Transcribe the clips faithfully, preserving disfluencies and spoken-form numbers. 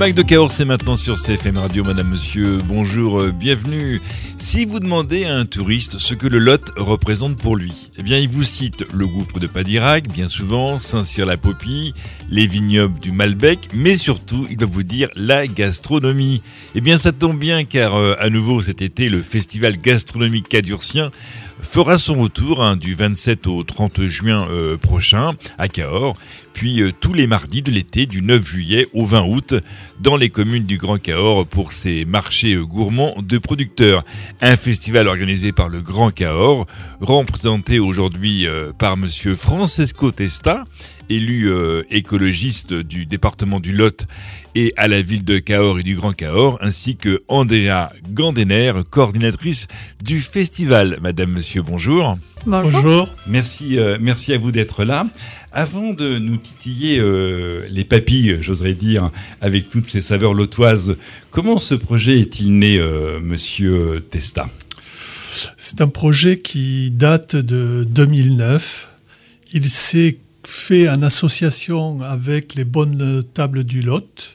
Mac de Cahors, c'est maintenant sur C F M Radio. Madame, monsieur, bonjour, euh, bienvenue. Si vous demandez à un touriste ce que le Lot représente pour lui, eh bien, il vous cite le gouffre de Padirac, bien souvent, Saint-Cyr-la-Popie, les vignobles du Malbec, mais surtout, il va vous dire la gastronomie. Eh bien, ça tombe bien car, euh, à nouveau, cet été, le festival gastronomique cadurcien fera son retour hein, du vingt-sept au trente juin euh, prochain à Cahors, puis euh, tous les mardis de l'été du neuf juillet au vingt août dans les communes du Grand Cahors pour ces marchés euh, gourmands de producteurs. Un festival organisé par le Grand Cahors, représenté aujourd'hui euh, par monsieur Francesco Testa, élu euh, écologiste du département du Lot et à la ville de Cahors et du Grand Cahors, ainsi que Andrea Gandener, coordinatrice du festival. Madame, monsieur, bonjour. Bonjour. Bonjour. Merci, euh, merci à vous d'être là. Avant de nous titiller euh, les papilles, j'oserais dire, avec toutes ces saveurs lotoises, comment ce projet est-il né, euh, monsieur Testa ? C'est un projet qui date de deux mille neuf. Il s'est fait en association avec les bonnes tables du Lot.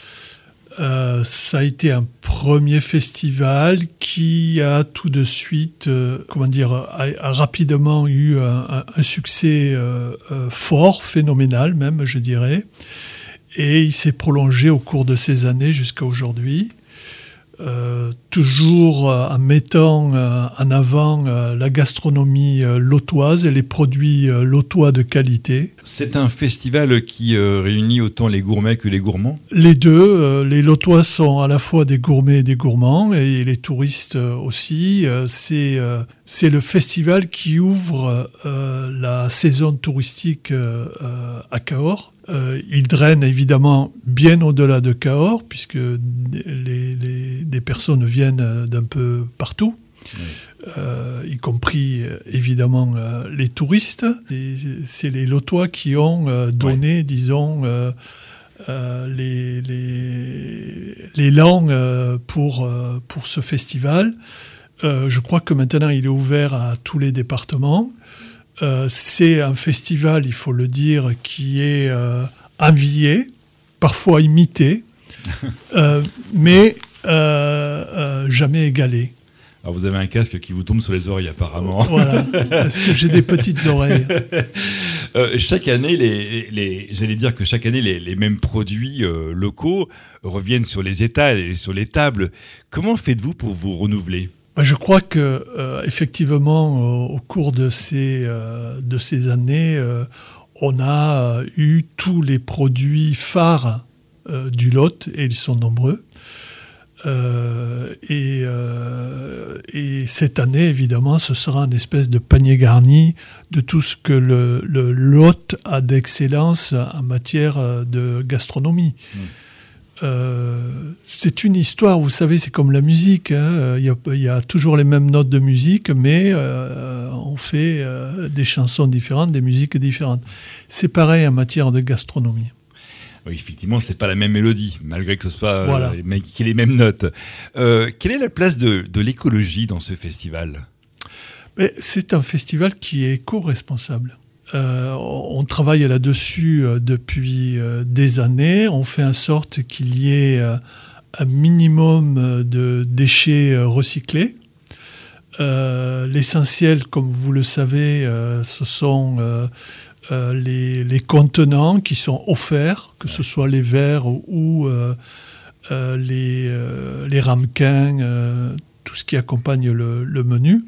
Euh, ça a été un premier festival qui a tout de suite, euh, comment dire, a, a rapidement eu un, un, un succès euh, euh, fort, phénoménal même, je dirais. Et il s'est prolongé au cours de ces années jusqu'à aujourd'hui. Euh, toujours euh, en mettant euh, en avant euh, la gastronomie euh, lotoise et les produits euh, lotois de qualité. C'est un festival qui euh, réunit autant les gourmets que les gourmands ? Les deux, euh, les lotois sont à la fois des gourmets et des gourmands, et les touristes euh, aussi. Euh, c'est, euh, c'est le festival qui ouvre euh, la saison touristique euh, euh, à Cahors. Euh, il draine évidemment bien au-delà de Cahors, puisque les, les, les personnes viennent d'un peu partout, oui. euh, y compris euh, évidemment euh, les touristes. Et c'est les Lotois qui ont euh, donné, oui. disons, euh, euh, les, les, l'élan euh, pour, euh, pour ce festival. Euh, je crois que maintenant il est ouvert à tous les départements. Euh, c'est un festival, il faut le dire, qui est euh, envié, parfois imité, euh, mais euh, euh, jamais égalé. Alors vous avez un casque qui vous tombe sur les oreilles apparemment. Voilà, parce que j'ai des petites oreilles. Euh, chaque année, les, les, j'allais dire que chaque année, les, les mêmes produits euh, locaux reviennent sur les étals et sur les tables. Comment faites-vous pour vous renouveler ? Je crois que euh, effectivement, au, au cours de ces euh, de ces années, euh, on a euh, eu tous les produits phares euh, du Lot, et ils sont nombreux. Euh, et, euh, et cette année, évidemment, ce sera une espèce de panier garni de tout ce que le, le Lot a d'excellence en matière de gastronomie. Mmh. Euh, c'est une histoire, vous savez, c'est comme la musique, hein. il, y a, il y a toujours les mêmes notes de musique, mais euh, on fait euh, des chansons différentes, des musiques différentes. C'est pareil en matière de gastronomie. Oui, effectivement, c'est pas la même mélodie, malgré que ce soit voilà. euh, qu'il y ait les mêmes notes. Euh, quelle est la place de, de l'écologie dans ce festival ? Mais c'est un festival qui est éco-responsable. Euh, on travaille là-dessus euh, depuis euh, des années. On fait en sorte qu'il y ait euh, un minimum de déchets euh, recyclés. Euh, l'essentiel, comme vous le savez, euh, ce sont euh, euh, les, les contenants qui sont offerts, que ce soit les verres ou euh, euh, les, euh, les ramequins, euh, tout ce qui accompagne le, le menu.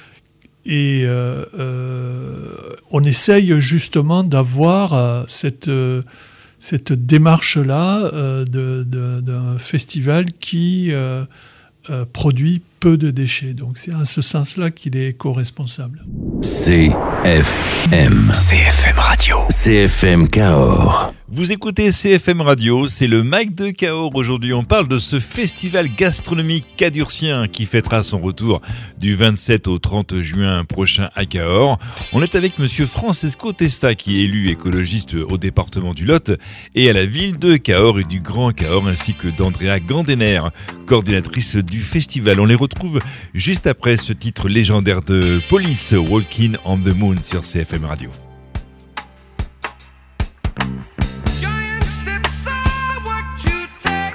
Et euh, euh, on essaye justement d'avoir euh, cette, euh, cette démarche-là euh, de, de, d'un festival qui euh, euh, produit peu de déchets. Donc c'est en ce sens-là qu'il est éco-responsable. C F M. C F M Radio. C F M Cahors. Vous écoutez C F M Radio, c'est le Mac de Cahors. Aujourd'hui, on parle de ce festival gastronomique cadurcien qui fêtera son retour du vingt-sept au trente juin prochain à Cahors. On est avec monsieur Francesco Testa, qui est élu écologiste au département du Lot et à la ville de Cahors et du Grand Cahors, ainsi que d'Andrea Gandener, coordinatrice du festival. On les retrouve juste après ce titre légendaire de Police, Walking on the Moon sur C F M Radio. Giant steps are what you take.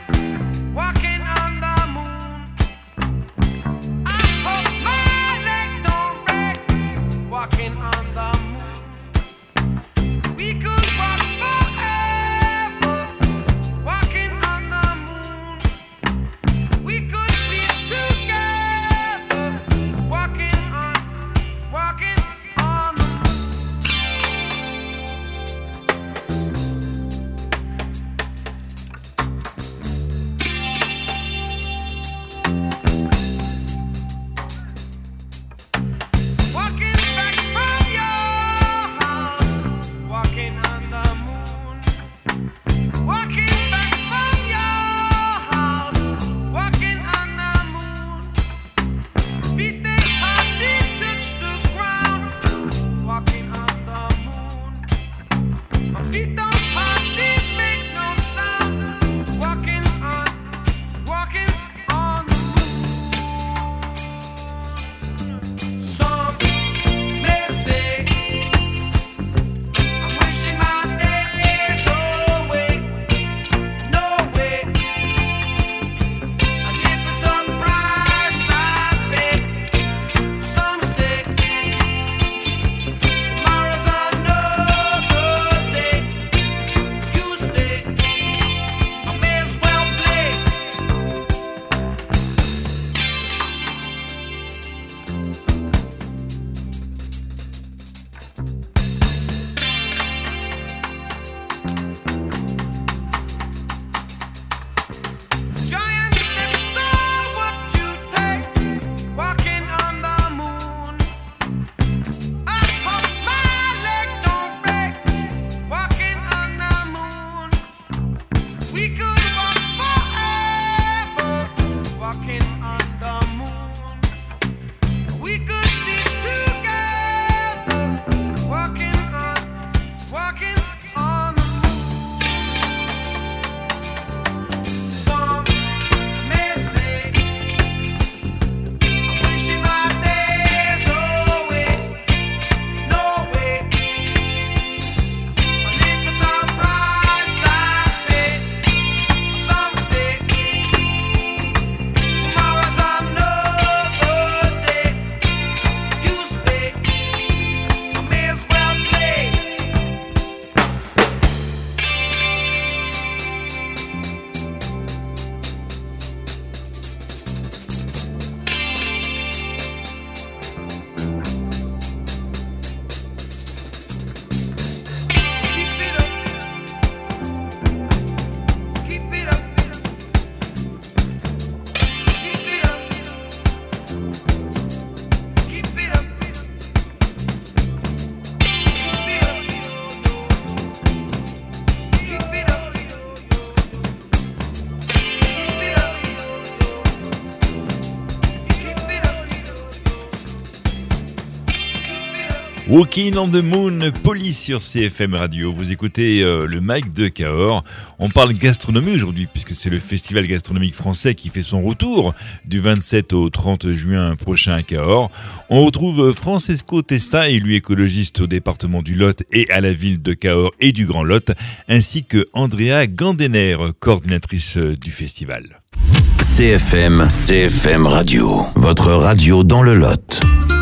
Walking on the Moon, Police sur C F M Radio. Vous écoutez euh, le Mike de Cahors. On parle gastronomie aujourd'hui puisque c'est le festival gastronomique français qui fait son retour du vingt-sept au trente juin prochain à Cahors. On retrouve Francesco Testa, élu écologiste au département du Lot et à la ville de Cahors et du Grand Lot, ainsi que Andrea Gandener, coordinatrice du festival. C F M, C F M Radio, votre radio dans le Lot.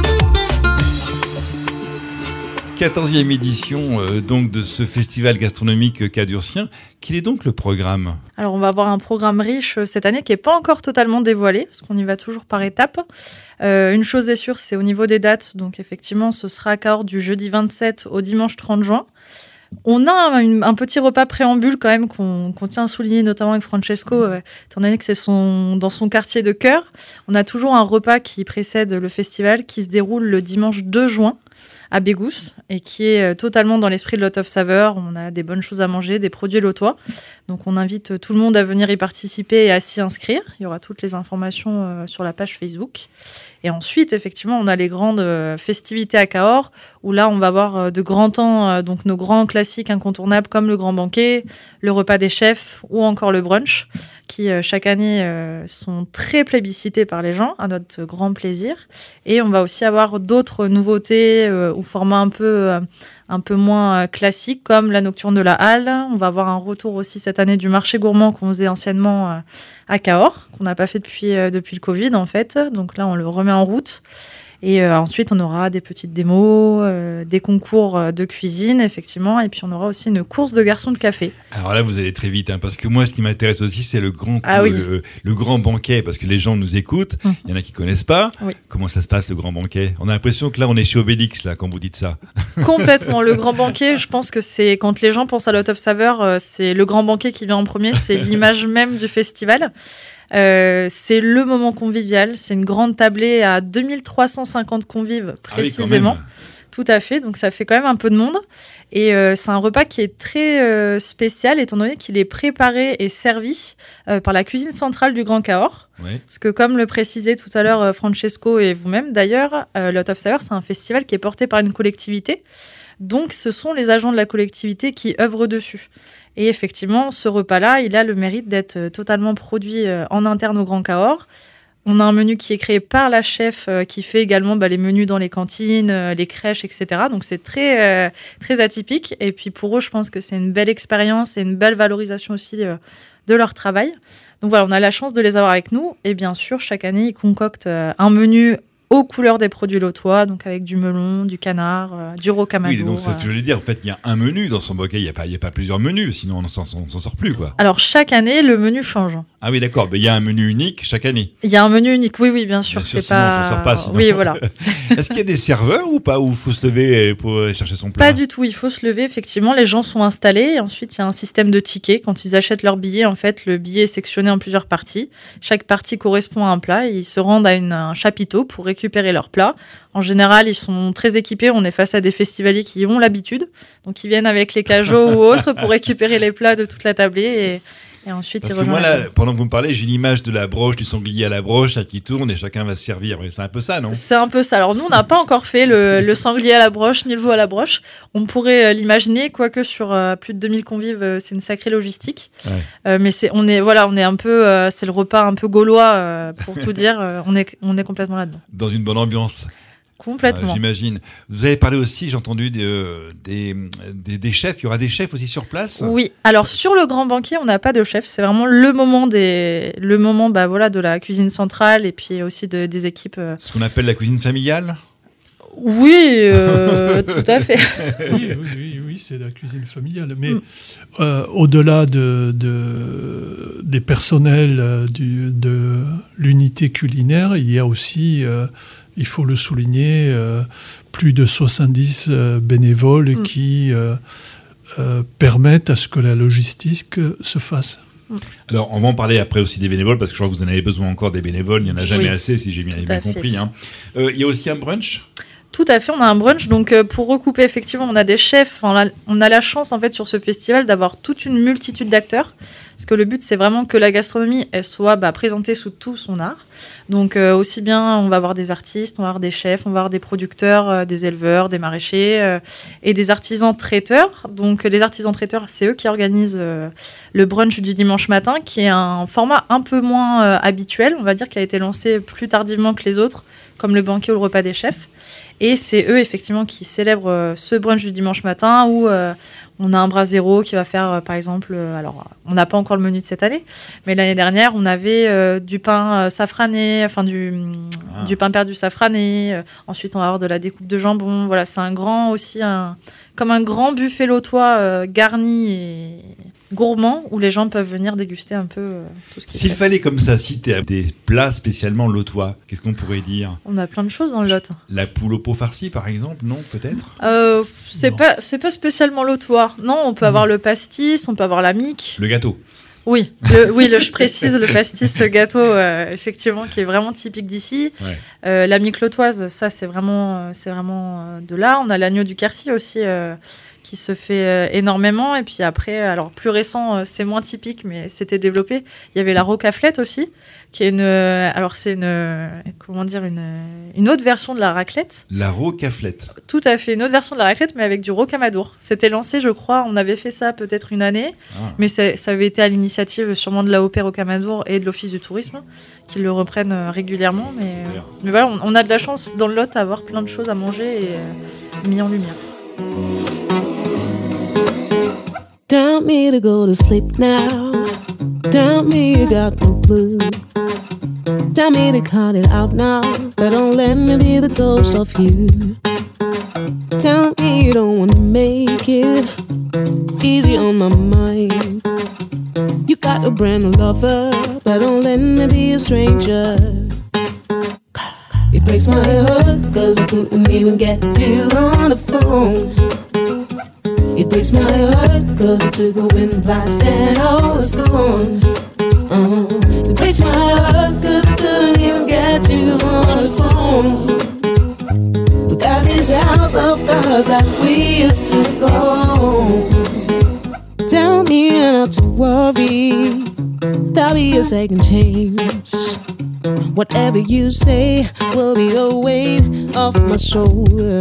quatorzième édition euh, donc de ce festival gastronomique cadurcien. Quel est donc le programme ? Alors on va avoir un programme riche cette année qui n'est pas encore totalement dévoilé, parce qu'on y va toujours par étapes. Euh, une chose est sûre, c'est au niveau des dates. Donc effectivement, ce sera à Cahors du jeudi vingt-sept au dimanche trente juin. On a un, un petit repas préambule quand même qu'on, qu'on tient à souligner, notamment avec Francesco, euh, étant donné que c'est son, dans son quartier de cœur. On a toujours un repas qui précède le festival qui se déroule le dimanche deux juin à Bégousse et qui est totalement dans l'esprit de Lot of Saveur. On a des bonnes choses à manger, des produits lotois. Donc on invite tout le monde à venir y participer et à s'y inscrire. Il y aura toutes les informations euh, sur la page Facebook. Et ensuite, effectivement, on a les grandes euh, festivités à Cahors, où là, on va avoir euh, de grands temps, euh, donc nos grands classiques incontournables comme le grand banquet, le repas des chefs ou encore le brunch, qui euh, chaque année euh, sont très plébiscités par les gens, à notre grand plaisir. Et on va aussi avoir d'autres nouveautés euh, ou formats un peu, euh, un peu moins euh, classiques, comme la nocturne de la Halle. On va avoir un retour aussi cette année du marché gourmand qu'on faisait anciennement euh, à Cahors, qu'on n'a pas fait depuis, euh, depuis le Covid en fait. Donc là, on le remet en route. Et euh, ensuite, on aura des petites démos, euh, des concours de cuisine, effectivement. Et puis, on aura aussi une course de garçons de café. Alors là, vous allez très vite, hein, parce que moi, ce qui m'intéresse aussi, c'est le grand, ah, oui. le, le grand banquet, parce que les gens nous écoutent. Il mmh. y en a qui connaissent pas. Oui. Comment ça se passe, le grand banquet ? On a l'impression que là, on est chez Obélix, là, quand vous dites ça. Complètement. Le grand banquet, je pense que c'est, quand les gens pensent à Lot of Saveur, c'est le grand banquet qui vient en premier. C'est l'image même du festival. Euh, c'est le moment convivial, c'est une grande tablée à deux mille trois cent cinquante convives précisément. Ah oui, tout à fait, donc ça fait quand même un peu de monde. Et euh, c'est un repas qui est très euh, spécial étant donné qu'il est préparé et servi euh, par la cuisine centrale du Grand Cahors. Ouais. Parce que comme le précisait tout à l'heure euh, Francesco et vous-même d'ailleurs, euh, Lot of Saveur, c'est un festival qui est porté par une collectivité. Donc ce sont les agents de la collectivité qui œuvrent dessus. Et effectivement, ce repas-là, il a le mérite d'être totalement produit en interne au Grand Cahors. On a un menu qui est créé par la chef qui fait également bah, les menus dans les cantines, les crèches, et cetera. Donc c'est très, euh, très atypique. Et puis pour eux, je pense que c'est une belle expérience et une belle valorisation aussi euh, de leur travail. Donc voilà, on a la chance de les avoir avec nous. Et bien sûr, chaque année, ils concoctent euh, un menu aux couleurs des produits lotois, donc avec du melon, du canard, euh, du rocamadour. Oui, donc c'est ce que je voulais dire. En fait, il y a un menu dans son banquet. Il n'y a pas, il y a pas plusieurs menus, sinon on ne s'en, s'en sort plus, quoi. Alors, chaque année, le menu change. Ah oui, d'accord. Mais il y a un menu unique chaque année. Il y a un menu unique, oui, oui, bien sûr. Bien sûr, c'est sinon pas... on s'en sort pas. Sinon. Oui, voilà. Est-ce qu'il y a des serveurs ou pas, où il faut se lever pour aller chercher son plat ? Pas du tout. Il faut se lever, effectivement. Les gens sont installés. Et ensuite, il y a un système de tickets. Quand ils achètent leur billet, en fait, le billet est sectionné en plusieurs parties. Chaque partie correspond à un plat. Et ils se rendent à une, un chapiteau pour récupérer leur plat. En général, ils sont très équipés. On est face à des festivaliers qui ont l'habitude. Donc, ils viennent avec les cajots ou autres pour récupérer les plats de toute la tablée. Et, et ensuite, Parce ils que moi, là, pendant que vous me parlez, j'ai l'image de la broche, du sanglier à la broche, là, qui tourne et chacun va se servir. Mais c'est un peu ça, non ? C'est un peu ça. Alors, nous, on n'a pas encore fait le, le sanglier à la broche ni le veau à la broche. On pourrait euh, l'imaginer, quoique sur euh, plus de deux mille convives, euh, c'est une sacrée logistique. Ouais. Euh, mais c'est, on est, voilà, on est un peu, euh, c'est le repas un peu gaulois, euh, pour tout dire. Euh, on est, on est complètement là-dedans. Dans une bonne ambiance. Complètement. Euh, j'imagine. Vous avez parlé aussi, j'ai entendu, des, euh, des, des, des chefs. Il y aura des chefs aussi sur place ? Oui. Alors, sur le grand banquet, on n'a pas de chef. C'est vraiment le moment, des, le moment bah, voilà, de la cuisine centrale et puis aussi de, des équipes. Euh... Ce qu'on appelle la cuisine familiale ? Oui, euh, tout à fait. Oui, oui, oui, oui, c'est la cuisine familiale. Mais mm. euh, au-delà de, de, des personnels euh, du, de l'unité culinaire, il y a aussi... Euh, il faut le souligner, euh, plus de soixante-dix euh, bénévoles mmh. qui euh, euh, permettent à ce que la logistique se fasse. Alors, on va en parler après aussi des bénévoles, parce que je crois que vous en avez besoin encore des bénévoles. Il n'y en a jamais oui, assez, si j'ai bien, bien compris. Hein. Euh, il y a aussi un brunch ? Tout à fait, on a un brunch. Donc, euh, pour recouper, effectivement, on a des chefs. On a, on a la chance, en fait, sur ce festival, d'avoir toute une multitude d'acteurs. Parce que le but, c'est vraiment que la gastronomie, elle soit bah, présentée sous tout son art. Donc, euh, aussi bien, on va avoir des artistes, on va avoir des chefs, on va avoir des producteurs, euh, des éleveurs, des maraîchers euh, et des artisans traiteurs. Donc, les artisans traiteurs, c'est eux qui organisent euh, le brunch du dimanche matin, qui est un format un peu moins euh, habituel, on va dire, qui a été lancé plus tardivement que les autres, comme le banquet ou le repas des chefs. Et c'est eux, effectivement, qui célèbrent euh, ce brunch du dimanche matin où euh, on a un brasero qui va faire, euh, par exemple, euh, alors, on n'a pas encore le menu de cette année, mais l'année dernière, on avait euh, du pain euh, safrané, enfin, du, ah. du pain perdu safrané. Euh, ensuite, on va avoir de la découpe de jambon. Voilà, c'est un grand aussi, un, comme un grand buffet lautois euh, garni et gourmand où les gens peuvent venir déguster un peu euh, tout ce qui S'il fallait comme ça citer des plats spécialement lotois, qu'est-ce qu'on pourrait dire ? On a plein de choses dans le Lot. La poule au pot farci, par exemple, non, peut-être ? euh, C'est non. pas, c'est pas spécialement lotois. Non, on peut mmh. avoir le pastis, on peut avoir la mique. Le gâteau. Oui, le, oui, le, je précise le pastis, le gâteau, euh, effectivement, qui est vraiment typique d'ici. Ouais. Euh, la mique lotoise, ça, c'est vraiment, c'est vraiment euh, de là. On a l'agneau du Quercy aussi, euh, qui se fait euh, énormément. Et puis après, alors plus récent, euh, c'est moins typique, mais c'était développé. Il y avait la rocaflette aussi, qui est une, euh, alors c'est une, euh, comment dire, une, une autre version de la raclette. La rocaflette. Tout à fait, une autre version de la raclette, mais avec du rocamadour. C'était lancé, je crois, on avait fait ça peut-être une année, ah. mais ça, ça avait été à l'initiative sûrement de l'A O P Rocamadour et de l'Office du tourisme, qui le reprennent régulièrement. Mais, euh, mais voilà, on, on a de la chance dans le Lot à avoir plein de choses à manger et euh, mis en lumière. Tell me to go to sleep now. Tell me you got no clue. Tell me to cut it out now, but don't let me be the ghost of you. Tell me you don't wanna make it easy on my mind. You got a brand new lover, but don't let me be a stranger. It breaks my heart, cause I couldn't even get you on the phone. It breaks my heart, cause I took a wind blast and all is gone. Uh-huh. It breaks my heart, cause I couldn't even get you on the phone. Look at this house of cards that we used to go. Tell me not to worry, there'll be a second chance. Whatever you say will be a weight off my shoulder.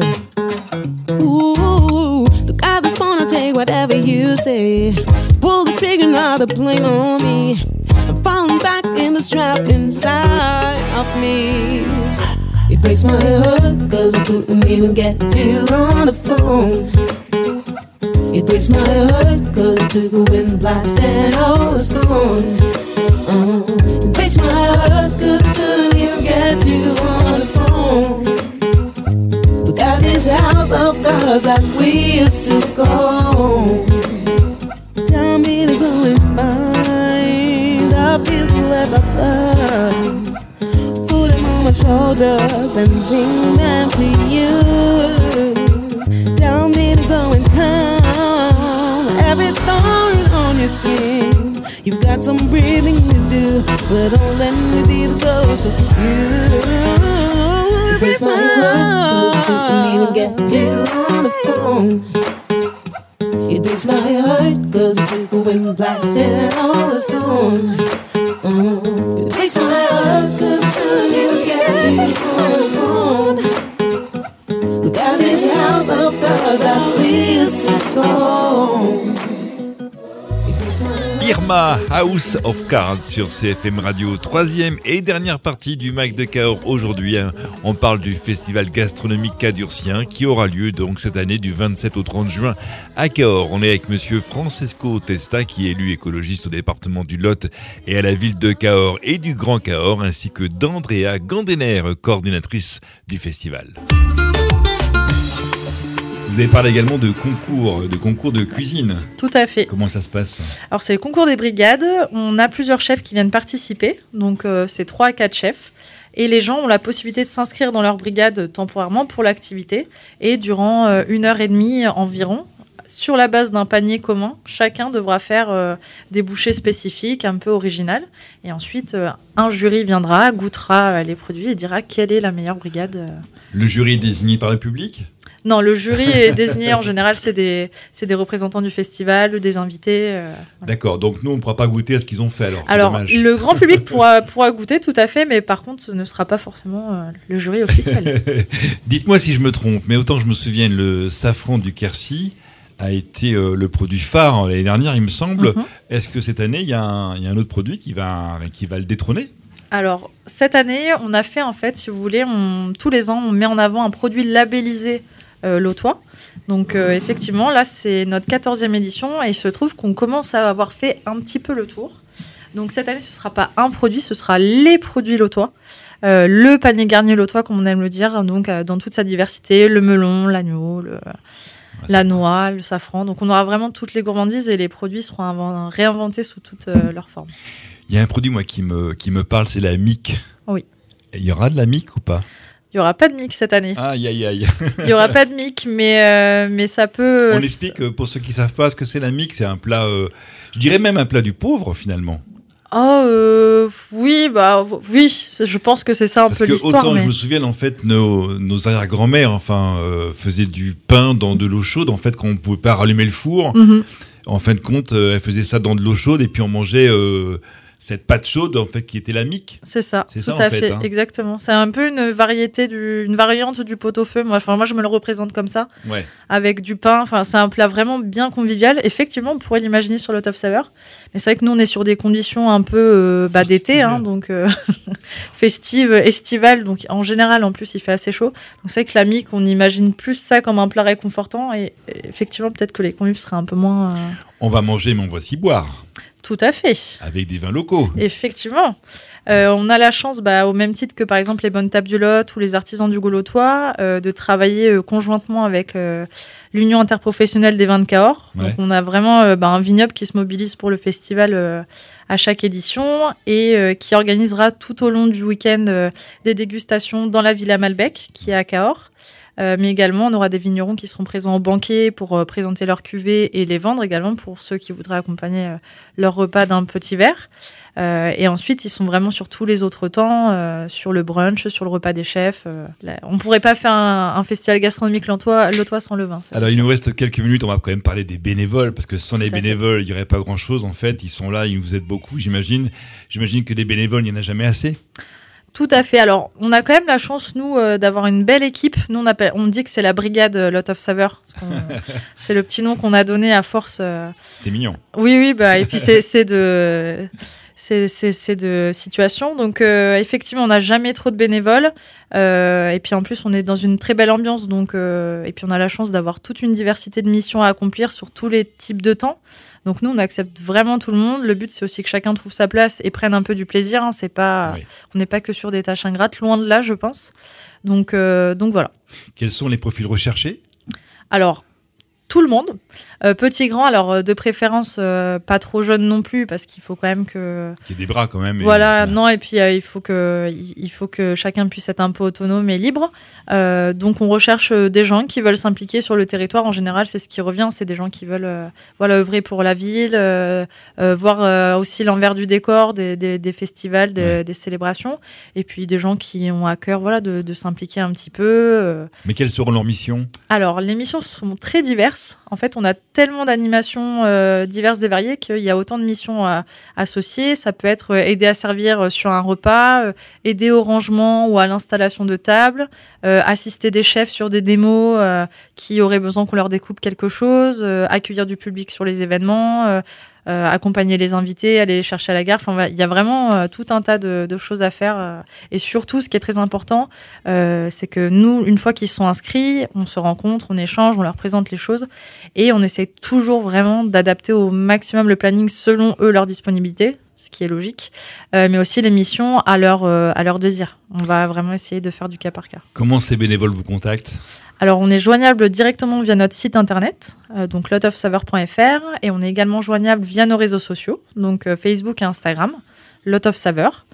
Ooh, look, I just wanna take whatever you say. Pull the trigger, now the blame on me. I'm falling back in the trap inside of me. It breaks my heart, cause I couldn't even get you on the phone. It breaks my heart, cause I took a wind blast and all is gone. Uh, it breaks my heart, cause I couldn't even get you on the phone. Look at this house of cards that we used to go. Tell me to go and find a piece left of find. Put them on my shoulders and bring them to you. Tell me to go and count every thorn on your skin. You've got some breathing to do, but don't let me be the ghost of you. It breaks my heart, cause I couldn't even get you on the phone. It breaks my heart, cause I took a wind blast and all is gone. Uh, it breaks my heart, cause I couldn't even get you on the phone. Look at this house of cards that we used to go. Irma, House of Cards sur C F M Radio, troisième et dernière partie du Mac de Cahors aujourd'hui. On parle du festival gastronomique cadurcien qui aura lieu donc cette année du vingt-sept au trente juin à Cahors. On est avec monsieur Francesco Testa qui est élu écologiste au département du Lot et à la ville de Cahors et du Grand Cahors, ainsi que d'Andrea Gandener, coordinatrice du festival. Vous avez parlé également de concours, de concours de cuisine. Tout à fait. Comment ça se passe ? Alors, c'est le concours des brigades. On a plusieurs chefs qui viennent participer. Donc, euh, c'est trois à quatre chefs. Et les gens ont la possibilité de s'inscrire dans leur brigade temporairement pour l'activité. Et durant euh, une heure et demie environ, sur la base d'un panier commun, chacun devra faire euh, des bouchées spécifiques, un peu originales. Et ensuite, euh, un jury viendra, goûtera euh, les produits et dira quelle est la meilleure brigade. Euh. Le jury est désigné par le public ? Non, le jury est désigné, en général, c'est des, c'est des représentants du festival, des invités. Euh, voilà. D'accord, donc nous, on ne pourra pas goûter à ce qu'ils ont fait alors. Alors, dommage. le grand public pourra, pourra goûter, tout à fait, mais par contre, ce ne sera pas forcément euh, le jury officiel. Dites-moi si je me trompe, mais autant que je me souvienne, le safran du Quercy a été euh, le produit phare l'année dernière, il me semble. Mm-hmm. Est-ce que cette année, il y, y a un autre produit qui va, qui va le détrôner ? Alors, cette année, on a fait, en fait, si vous voulez, on, tous les ans, on met en avant un produit labellisé Euh, Lautois. Donc euh, effectivement, là c'est notre quatorzième édition et il se trouve qu'on commence à avoir fait un petit peu le tour. Donc cette année, ce ne sera pas un produit, ce sera les produits Lautois. Euh, le panier garni Lautois, comme on aime le dire, donc euh, dans toute sa diversité, le melon, l'agneau, le, ouais, la noix, le safran. Donc on aura vraiment toutes les gourmandises et les produits seront invent- réinventés sous toutes euh, leurs formes. Il y a un produit moi qui me, qui me parle, c'est la mique. Oui. Et il y aura de la mique ou pas ? Il n'y aura pas de mique cette année. Aïe, aïe, aïe. Il n'y aura pas de mique, mais, euh, mais ça peut... On explique, pour ceux qui ne savent pas ce que c'est la mique, c'est un plat, euh, je dirais même un plat du pauvre, finalement. Oh, euh, oui, bah, oui, je pense que c'est ça un Parce peu que l'histoire. Autant mais... je me souviens, en fait, nos, nos arrière-grand-mères enfin, euh, faisaient du pain dans de l'eau chaude, en fait, quand on ne pouvait pas rallumer le four. Mm-hmm. En fin de compte, euh, elles faisaient ça dans de l'eau chaude et puis on mangeait... Euh, cette pâte chaude, en fait, qui était la mique. C'est ça, c'est tout ça, à en fait, fait, hein. Exactement. C'est un peu une variété, du, une variante du pot-au-feu. Moi, enfin, moi, je me le représente comme ça, ouais. Avec du pain. Enfin, c'est un plat vraiment bien convivial. Effectivement, on pourrait l'imaginer sur Lot of Savor. Mais c'est vrai que nous, on est sur des conditions un peu euh, bah, d'été, hein, donc euh, festives, estivales. Donc, en général, en plus, il fait assez chaud. Donc, c'est vrai que la mique, on imagine plus ça comme un plat réconfortant. Et, et effectivement, peut-être que les convives seraient un peu moins... Euh... On va manger, mais on va s'y boire. Tout à fait. Avec des vins locaux. Effectivement. Euh, on a la chance, bah, au même titre que par exemple les bonnes tables du Lot ou les artisans du Gaulotois, euh, de travailler euh, conjointement avec euh, l'Union interprofessionnelle des vins de Cahors. Ouais. Donc on a vraiment euh, bah, un vignoble qui se mobilise pour le festival euh, à chaque édition et euh, qui organisera tout au long du week-end euh, des dégustations dans la Villa Malbec qui est à Cahors. Euh, mais également, on aura des vignerons qui seront présents au banquet pour euh, présenter leurs cuvées et les vendre également pour ceux qui voudraient accompagner euh, leur repas d'un petit verre. Euh, et ensuite, ils sont vraiment sur tous les autres temps, euh, sur le brunch, sur le repas des chefs. Euh, là, on ne pourrait pas faire un, un festival gastronomique lautois, lautois sans le vin. Alors, il nous reste quelques minutes, on va quand même parler des bénévoles, parce que sans les bénévoles, il n'y aurait pas grand-chose en fait. Ils sont là, ils vous aident beaucoup, j'imagine. J'imagine que des bénévoles, il n'y en a jamais assez. Tout à fait. Alors, on a quand même la chance, nous, euh, d'avoir une belle équipe. Nous, on, appelle, on dit que c'est la brigade euh, Lot of Savor. C'est le petit nom qu'on a donné à force. Euh... C'est mignon. Oui, oui. Bah, et puis, c'est, c'est, de, c'est, c'est, c'est de situation. Donc, euh, effectivement, on n'a jamais trop de bénévoles. Euh, et puis, en plus, on est dans une très belle ambiance. Donc, euh, et puis, on a la chance d'avoir toute une diversité de missions à accomplir sur tous les types de temps. Donc nous, on accepte vraiment tout le monde. Le but, c'est aussi que chacun trouve sa place et prenne un peu du plaisir. Hein. C'est pas, oui. On n'est pas que sur des tâches ingrates, loin de là, je pense. Donc, euh, donc voilà. Quels sont les profils recherchés ? Alors, tout le monde, euh, petit, grand, alors de préférence euh, pas trop jeune non plus, parce qu'il faut quand même que... Qu'il y ait des bras quand même. Et... Voilà, non, et puis euh, il, faut que, il faut que chacun puisse être un peu autonome et libre. Euh, donc on recherche des gens qui veulent s'impliquer sur le territoire. En général, c'est ce qui revient, c'est des gens qui veulent euh, voilà, œuvrer pour la ville, euh, euh, voir euh, aussi l'envers du décor des, des, des festivals, des, ouais. des célébrations, et puis des gens qui ont à cœur voilà, de, de s'impliquer un petit peu. Euh. Mais quelles seront leurs missions ? Alors, les missions sont très diverses. En fait, on a tellement d'animations euh, diverses et variées qu'il y a autant de missions à, associées. Ça peut être euh, aider à servir sur un repas, euh, aider au rangement ou à l'installation de table, euh, assister des chefs sur des démos euh, qui auraient besoin qu'on leur découpe quelque chose, euh, accueillir du public sur les événements, euh, Euh, accompagner les invités, aller les chercher à la gare. Enfin, il y a vraiment euh, tout un tas de, de choses à faire. Euh, et surtout, ce qui est très important, euh, c'est que nous, une fois qu'ils sont inscrits, on se rencontre, on échange, on leur présente les choses et on essaie toujours vraiment d'adapter au maximum le planning selon eux, leur disponibilité, ce qui est logique, euh, mais aussi les missions à leur, euh, à leur désir. On va vraiment essayer de faire du cas par cas. Comment ces bénévoles vous contactent ? Alors, on est joignable directement via notre site internet, euh, donc lot of savor point f r, et on est également joignable via nos réseaux sociaux, donc euh, Facebook et Instagram, Lot of Savor.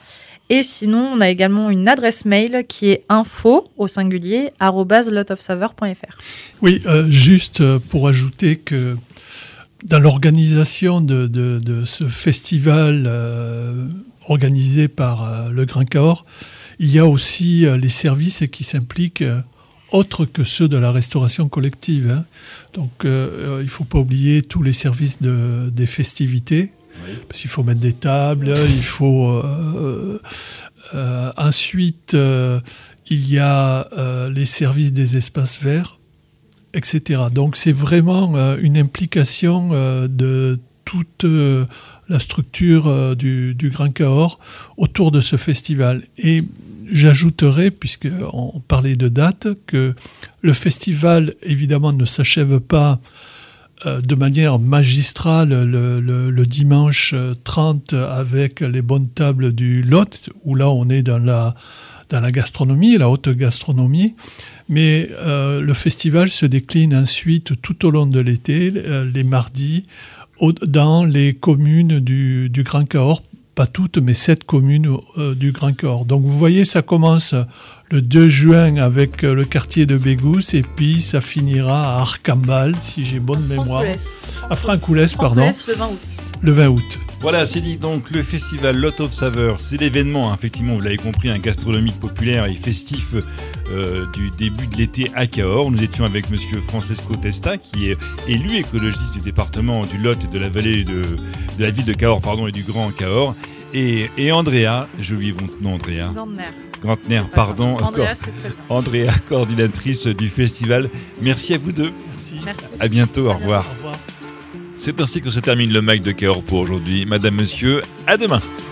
Et sinon, on a également une adresse mail qui est info, au singulier, arobase lot of saveur point f r. Oui, euh, juste pour ajouter que dans l'organisation de, de, de ce festival euh, organisé par euh, le Grand Cahors, il y a aussi euh, les services qui s'impliquent euh, autres que ceux de la restauration collective. Hein. Donc, euh, il ne faut pas oublier tous les services de, des festivités, oui. Parce qu'il faut mettre des tables, il faut... Euh, euh, ensuite, euh, il y a euh, les services des espaces verts, et cetera. Donc, c'est vraiment euh, une implication euh, de toute euh, la structure euh, du, du Grand Cahors autour de ce festival. Et j'ajouterais, puisqu'on parlait de date, que le festival, évidemment, ne s'achève pas euh, de manière magistrale le, le, le dimanche trente avec les bonnes tables du Lot, où là, on est dans la, dans la gastronomie, la haute gastronomie. Mais euh, le festival se décline ensuite tout au long de l'été, euh, les mardis, au, dans les communes du, du Grand Cahors, pas toutes, mais sept communes euh, du Grand Cahors. Donc vous voyez, ça commence le deux juin avec euh, le quartier de Bégousse, et puis ça finira à Arcambal, si j'ai bonne mémoire. À Francoulès, pardon. le vingt août. Le vingt août. Voilà, c'est dit. Donc le festival Lot of Saveur, c'est l'événement, effectivement, vous l'avez compris, un gastronomique populaire et festif euh, du début de l'été à Cahors. Nous étions avec monsieur Francesco Testa, qui est élu écologiste du département du Lot et de la vallée de, de la ville de Cahors, pardon, et du Grand Cahors. Et, et Andrea, j'ai oublié votre nom, Andrea. Gantner. Gantner, pardon. Andrea, c'est très bien. Andrea, coordinatrice du festival. Merci à vous deux. Merci. Merci. À bientôt, au revoir. Au revoir. C'est ainsi que se termine le Mag de Cahors pour aujourd'hui. Madame, monsieur, à demain.